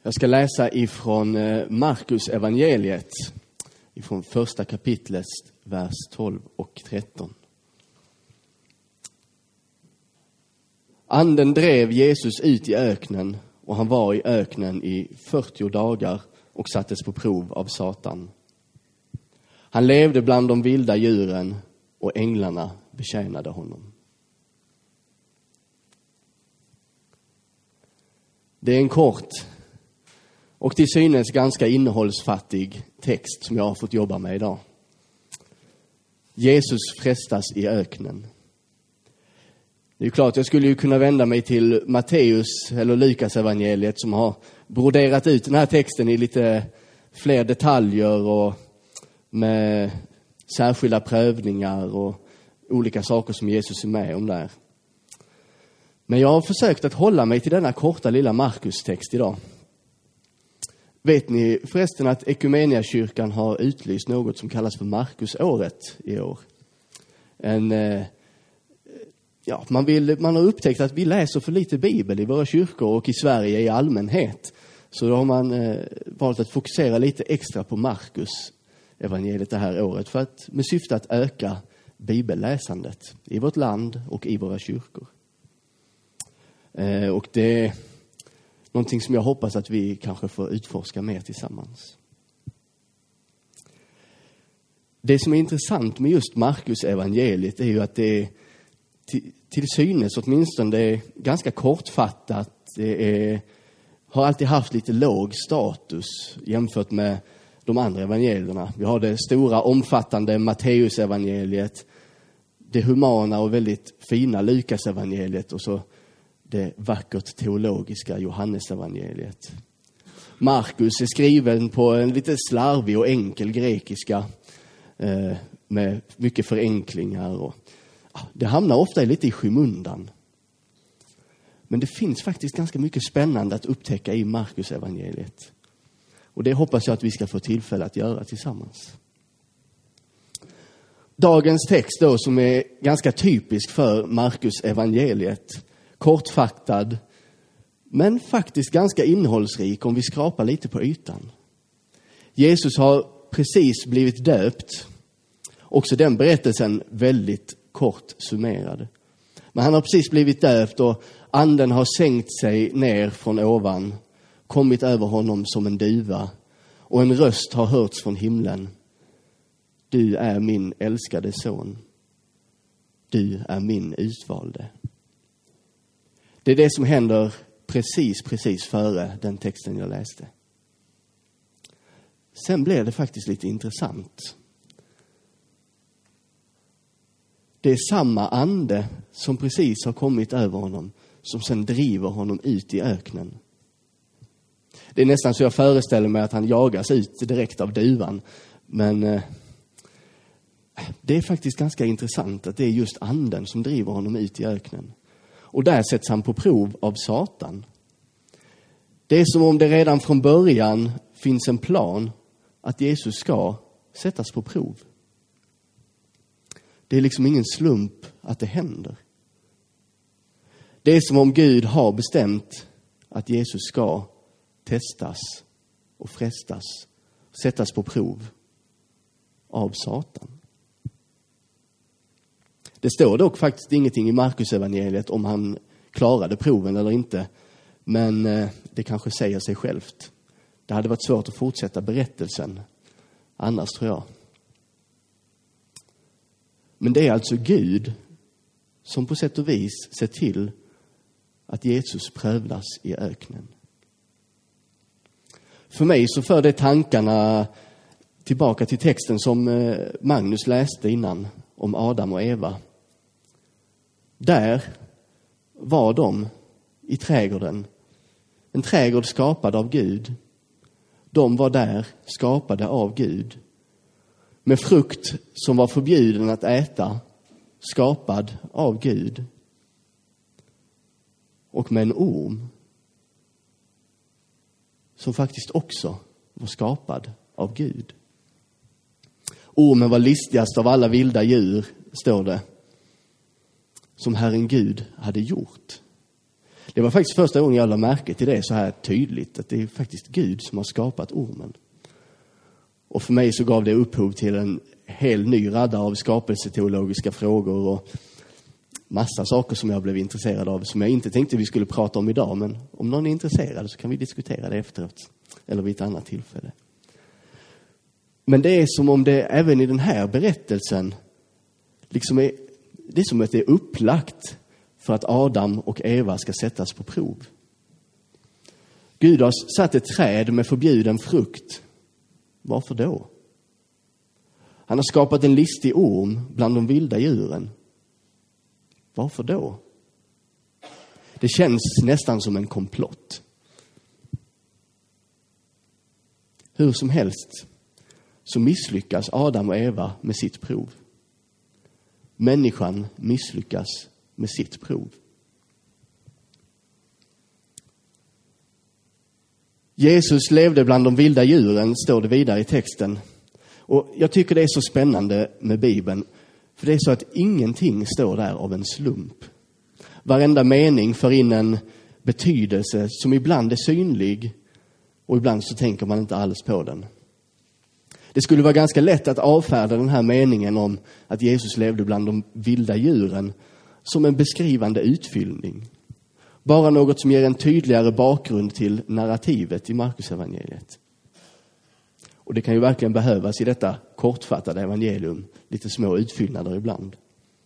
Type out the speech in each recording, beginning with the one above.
Jag ska läsa ifrån Markus evangeliet, ifrån första kapitlet, vers 12 och 13. Anden drev Jesus ut i öknen, och han var i öknen i 40 dagar och sattes på prov av Satan. Han levde bland de vilda djuren, och änglarna betjänade honom. Det är en kort och till synes ganska innehållsfattig text som jag har fått jobba med idag. Jesus frestas i öknen. Det är klart, jag skulle ju kunna vända mig till Matteus eller Lukas evangeliet som har broderat ut den här texten i lite fler detaljer och med särskilda prövningar och olika saker som Jesus är med om där. Men jag har försökt att hålla mig till denna korta lilla Markus-text idag. Vet ni förresten att Ekumeniakyrkan har utlyst något som kallas för Markusåret i år? Man har upptäckt att vi läser för lite Bibel i våra kyrkor och i Sverige i allmänhet. Så då har man valt att fokusera lite extra på Markus evangeliet det här året med syfte att öka bibelläsandet i vårt land och i våra kyrkor. Och det är någonting som jag hoppas att vi kanske får utforska mer tillsammans. Det som är intressant med just Markus evangeliet är ju att det är till synes åtminstone det är ganska kortfattat. Det har alltid haft lite låg status jämfört med de andra evangelierna. Vi har det stora omfattande Matteus evangeliet, det humana och väldigt fina Lukas evangeliet och så det vackert teologiska Johannes evangeliet. Markus är skriven på en lite slarvig och enkel grekiska med mycket förenklingar. Och, det hamnar ofta lite i skymundan. Men det finns faktiskt ganska mycket spännande att upptäcka i Markus evangeliet. Och det hoppas jag att vi ska få tillfälle att göra tillsammans. Dagens text då som är ganska typisk för Markus evangeliet. Kortfattad, men faktiskt ganska innehållsrik om vi skrapar lite på ytan. Jesus har precis blivit döpt. Också den berättelsen väldigt kort summerad. Men han har precis blivit döpt och anden har sänkt sig ner från ovan, kommit över honom som en duva och en röst har hörts från himlen. Du är min älskade son. Du är min utvalde. Det är det som händer precis före den texten jag läste. Sen blev det faktiskt lite intressant. Det är samma ande som precis har kommit över honom som sen driver honom ut i öknen. Det är nästan så jag föreställer mig att han jagas ut direkt av duvan. Men det är faktiskt ganska intressant att det är just anden som driver honom ut i öknen. Och där sätts han på prov av Satan. Det är som om det redan från början finns en plan att Jesus ska sättas på prov. Det är liksom ingen slump att det händer. Det är som om Gud har bestämt att Jesus ska testas och frestas, sättas på prov av Satan. Det står dock faktiskt ingenting i Markus evangeliet om han klarade proven eller inte. Men det kanske säger sig självt. Det hade varit svårt att fortsätta berättelsen annars, tror jag. Men det är alltså Gud som på sätt och vis ser till att Jesus prövas i öknen. För mig så för det tankarna tillbaka till texten som Magnus läste innan om Adam och Eva. Där var de i trädgården. En trädgård skapad av Gud. De var där skapade av Gud. Med frukt som var förbjuden att äta. Skapad av Gud. Och med en orm. Som faktiskt också var skapad av Gud. Ormen var listigast av alla vilda djur, står det. Som Herren Gud hade gjort. Det var faktiskt första gången jag lade märke till det så här tydligt, att det är faktiskt Gud som har skapat ormen. Och för mig så gav det upphov till en hel ny radda av skapelseteologiska frågor och massa saker som jag blev intresserad av, som jag inte tänkte vi skulle prata om idag, men om någon är intresserad så kan vi diskutera det efteråt eller vid ett annat tillfälle. Men det är som om det även i den här berättelsen liksom det är som att det är upplagt för att Adam och Eva ska sättas på prov. Gud har satt ett träd med förbjuden frukt. Varför då? Han har skapat en listig orm bland de vilda djuren. Varför då? Det känns nästan som en komplott. Hur som helst så misslyckas Adam och Eva med sitt prov. Människan misslyckas med sitt prov. Jesus levde bland de vilda djuren, står det vidare i texten. Och jag tycker det är så spännande med Bibeln. För det är så att ingenting står där av en slump. Varenda mening för in en betydelse som ibland är synlig och ibland så tänker man inte alls på den. Det skulle vara ganska lätt att avfärda den här meningen om att Jesus levde bland de vilda djuren som en beskrivande utfyllning. Bara något som ger en tydligare bakgrund till narrativet i Markus evangeliet. Och det kan ju verkligen behövas i detta kortfattade evangelium, lite små utfyllnader ibland.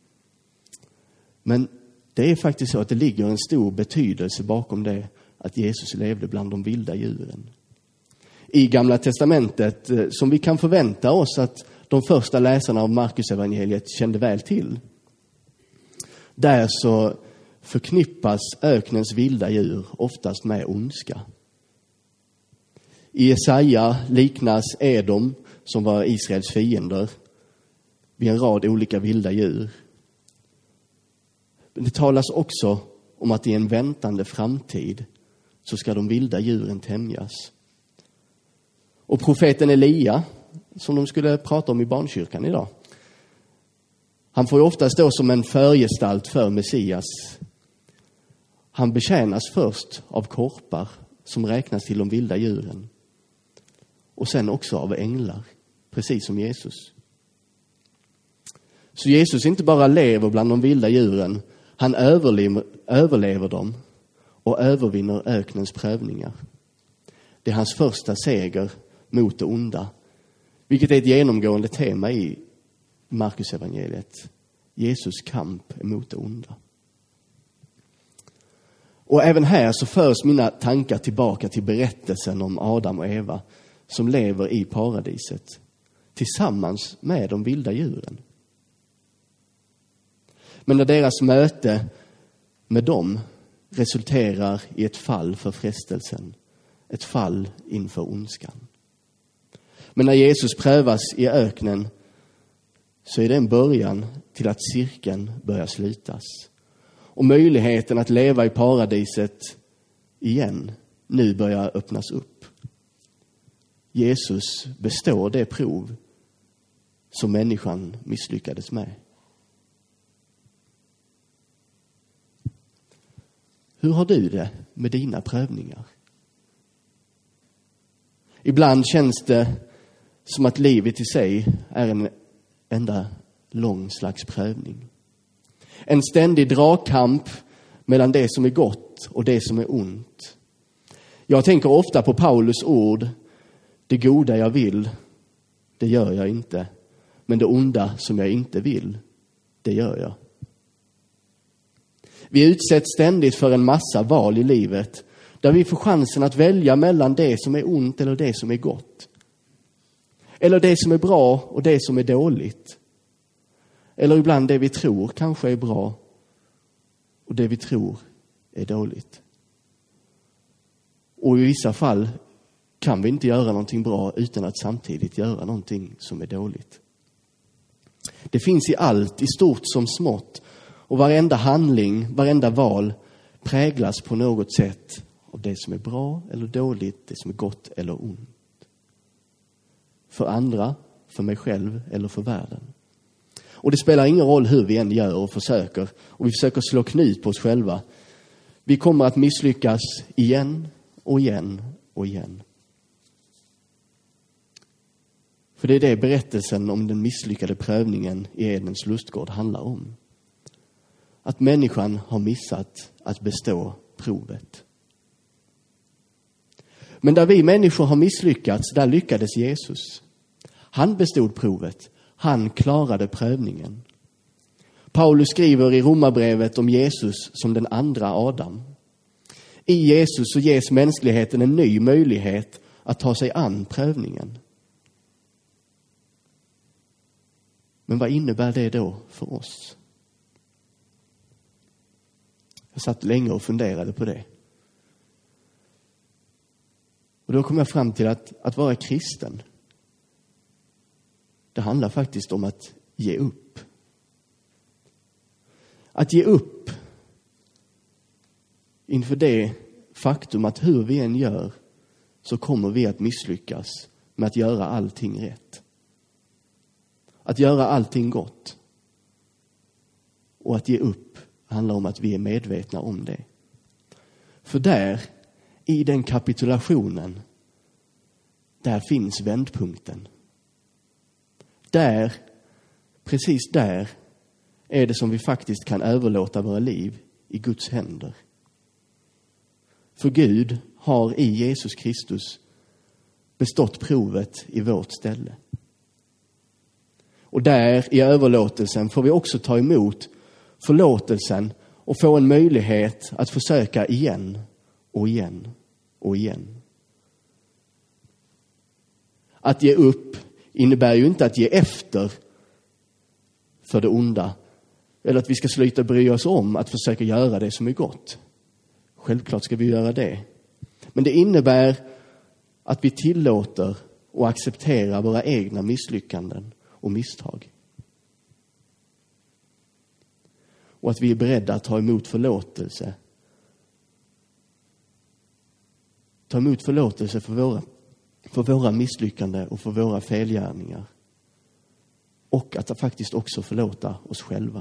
Men det är faktiskt så att det ligger en stor betydelse bakom det att Jesus levde bland de vilda djuren. I Gamla testamentet, som vi kan förvänta oss att de första läsarna av Markus evangeliet kände väl till. Där så förknippas öknens vilda djur oftast med ondska. I Jesaja liknas Edom, som var Israels fiender, vid en rad olika vilda djur. Men det talas också om att i en väntande framtid så ska de vilda djuren tämjas. Och profeten Elia, som de skulle prata om i barnkyrkan idag, han får ju ofta stå som en förgestalt för Messias. Han betjänas först av korpar som räknas till de vilda djuren. Och sen också av änglar, precis som Jesus. Så Jesus inte bara lever bland de vilda djuren, han överlever dem och övervinner öknens prövningar. Det är hans första seger mot det onda, vilket är ett genomgående tema i Markus evangeliet. Jesus kamp emot det onda. Och även här så förs mina tankar tillbaka till berättelsen om Adam och Eva som lever i paradiset tillsammans med de vilda djuren. Men när deras möte med dem resulterar i ett fall för frestelsen, ett fall inför ondskan. Men när Jesus prövas i öknen så är det en början till att cirkeln börjar slutas. Och möjligheten att leva i paradiset igen nu börjar öppnas upp. Jesus består det prov som människan misslyckades med. Hur har du det med dina prövningar? Ibland känns det som att livet i sig är en enda lång slags prövning. En ständig dragkamp mellan det som är gott och det som är ont. Jag tänker ofta på Paulus ord: det goda jag vill, det gör jag inte. Men det onda som jag inte vill, det gör jag. Vi utsätts ständigt för en massa val i livet där vi får chansen att välja mellan det som är ont eller det som är gott. Eller det som är bra och det som är dåligt. Eller ibland det vi tror kanske är bra och det vi tror är dåligt. Och i vissa fall kan vi inte göra någonting bra utan att samtidigt göra någonting som är dåligt. Det finns i allt, i stort som smått. Och varenda handling, varenda val präglas på något sätt av det som är bra eller dåligt, det som är gott eller ont. För andra, för mig själv eller för världen. Och det spelar ingen roll hur vi än gör och försöker. Och vi försöker slå knut på oss själva. Vi kommer att misslyckas igen och igen och igen. För det är det berättelsen om den misslyckade prövningen i Edens lustgård handlar om. Att människan har missat att bestå provet. Men där vi människor har misslyckats, där lyckades Jesus. Han bestod provet. Han klarade prövningen. Paulus skriver i Romarbrevet om Jesus som den andra Adam. I Jesus så ges mänskligheten en ny möjlighet att ta sig an prövningen. Men vad innebär det då för oss? Jag satt länge och funderade på det. Och då kom jag fram till att vara kristen, det handlar faktiskt om att ge upp. Att ge upp inför det faktum att hur vi än gör så kommer vi att misslyckas med att göra allting rätt. Att göra allting gott. Och att ge upp handlar om att vi är medvetna om det. För där, i den kapitulationen, där finns vändpunkten. Där, precis där, är det som vi faktiskt kan överlåta våra liv i Guds händer. För Gud har i Jesus Kristus bestått provet i vårt ställe. Och där i överlåtelsen får vi också ta emot förlåtelsen och få en möjlighet att försöka igen och igen och igen. Att ge upp innebär ju inte att ge efter för det onda. Eller att vi ska sluta bry oss om att försöka göra det som är gott. Självklart ska vi göra det. Men det innebär att vi tillåter och accepterar våra egna misslyckanden och misstag. Och att vi är beredda att ta emot förlåtelse. Ta emot förlåtelse för våra misslyckanden och för våra felgärningar. Och att faktiskt också förlåta oss själva.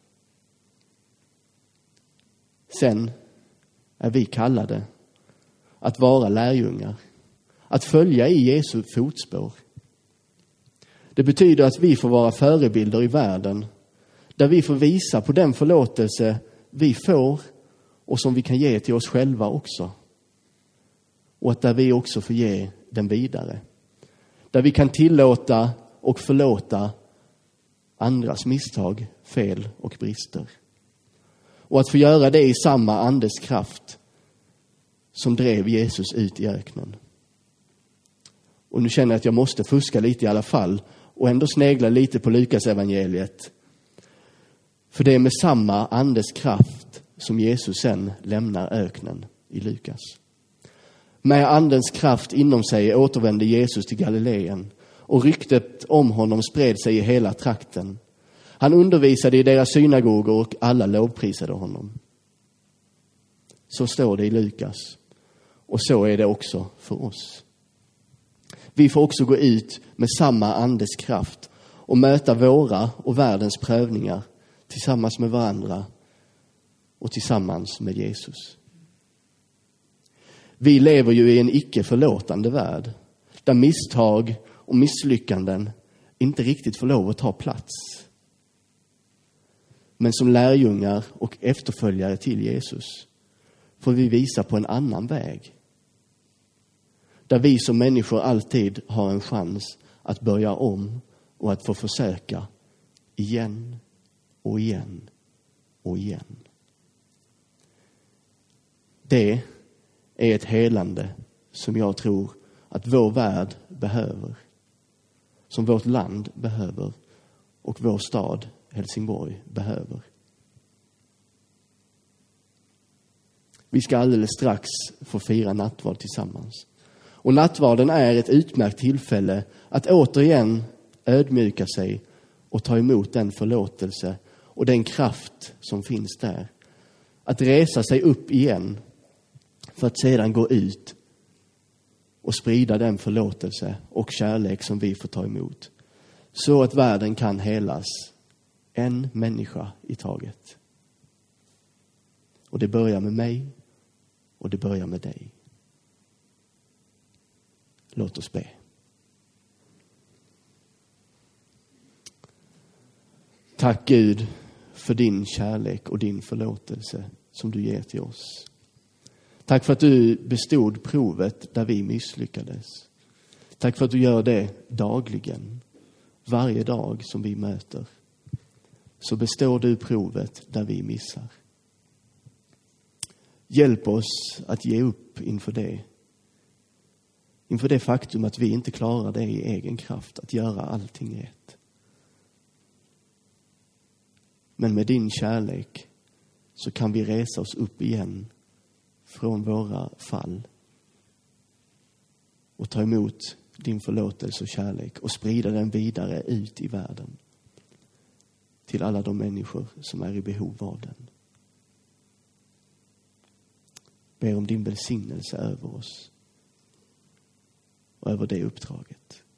Sen är vi kallade att vara lärjungar. Att följa i Jesu fotspår. Det betyder att vi får vara förebilder i världen. Där vi får visa på den förlåtelse vi får och som vi kan ge till oss själva också. Och att där vi också får ge den vidare. Där vi kan tillåta och förlåta andras misstag, fel och brister. Och att få göra det i samma andes kraft som drev Jesus ut i öknen. Och nu känner jag att jag måste fuska lite i alla fall och ändå snegla lite på Lukas evangeliet. För det är med samma andes kraft som Jesus sen lämnar öknen i Lukas. Med andens kraft inom sig återvände Jesus till Galileen och ryktet om honom spred sig i hela trakten. Han undervisade i deras synagogor och alla lovprisade honom. Så står det i Lukas. Och så är det också för oss. Vi får också gå ut med samma andes kraft och möta våra och världens prövningar tillsammans med varandra och tillsammans med Jesus. Vi lever ju i en icke förlåtande värld där misstag och misslyckanden inte riktigt får lov att ta plats. Men som lärjungar och efterföljare till Jesus får vi visa på en annan väg. Där vi som människor alltid har en chans att börja om och att få försöka igen och igen och igen. Det är ett helande som jag tror att vår värld behöver. Som vårt land behöver och vår stad Helsingborg behöver. Vi ska alldeles strax få fira nattvard tillsammans. Och nattvarden är ett utmärkt tillfälle att återigen ödmjuka sig och ta emot den förlåtelse och den kraft som finns där. Att resa sig upp igen för att sedan gå ut och sprida den förlåtelse och kärlek som vi får ta emot. Så att världen kan helas en människa i taget. Och det börjar med mig och det börjar med dig. Låt oss be. Tack Gud för din kärlek och din förlåtelse som du ger till oss. Tack för att du bestod provet där vi misslyckades. Tack för att du gör det dagligen. Varje dag som vi möter så består du provet där vi missar. Hjälp oss att ge upp inför det. Inför det faktum att vi inte klarar det i egen kraft att göra allting rätt. Men med din kärlek så kan vi resa oss upp igen från våra fall och ta emot din förlåtelse och kärlek och sprida den vidare ut i världen till alla de människor som är i behov av den. Ber om din välsignelse över oss och över det uppdraget.